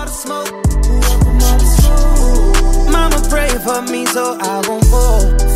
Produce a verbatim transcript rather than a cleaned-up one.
all the smoke. Who up from all the smoke. Mama pray for me so I won't fall.